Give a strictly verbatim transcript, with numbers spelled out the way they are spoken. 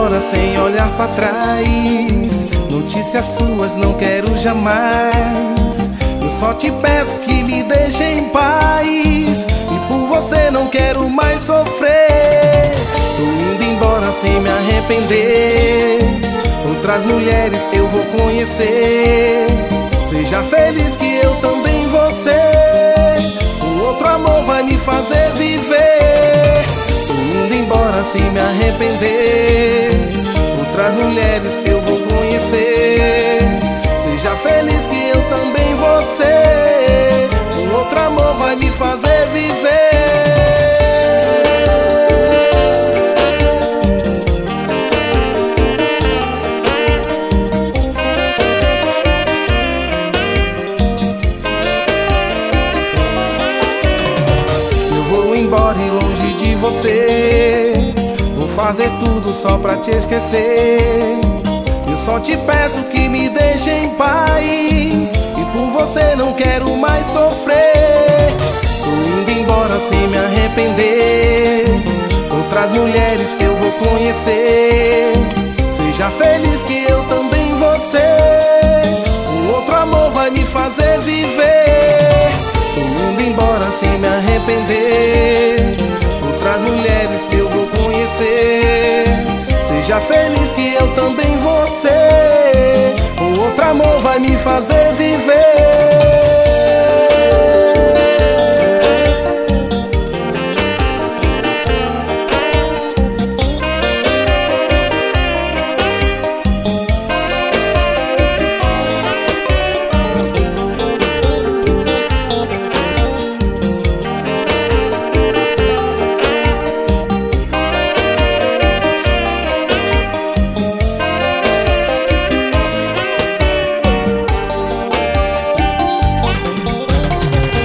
embora sem olhar pra trás. Notícias suas não quero jamais. Eu só te peço que me deixe em paz, e por você não quero mais sofrer. Tô indo embora sem me arrepender. Outras mulheres eu vou conhecer. Seja feliz que eu também vou ser. Um outro amor vai me fazer viver. Tô indo embora sem me arrepender. Outras mulheres eu vou conhecer. Seja feliz que eu também vou ser. Um outro amor vai me fazer viver. Embora e longe de você, vou fazer tudo só pra te esquecer. Eu só te peço que me deixe em paz, e por você não quero mais sofrer. Tô indo embora sem me arrepender. Outras mulheres eu vou conhecer. Seja feliz que eu também vou ser. Um outro amor vai me fazer viver. Tô indo embora sem me arrepender. Outras mulheres eu vou conhecer. Seja feliz que eu também vou ser. Um outro amor vai me fazer viver.